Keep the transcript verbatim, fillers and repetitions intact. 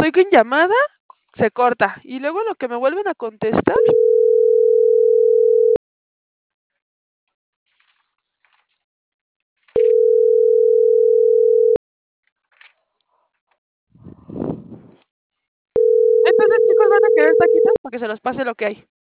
estoy con llamada, se corta, y luego en lo que me vuelven a contestar Entonces, chicos, ¿van a querer taquitos? Para que se los pase lo que hay.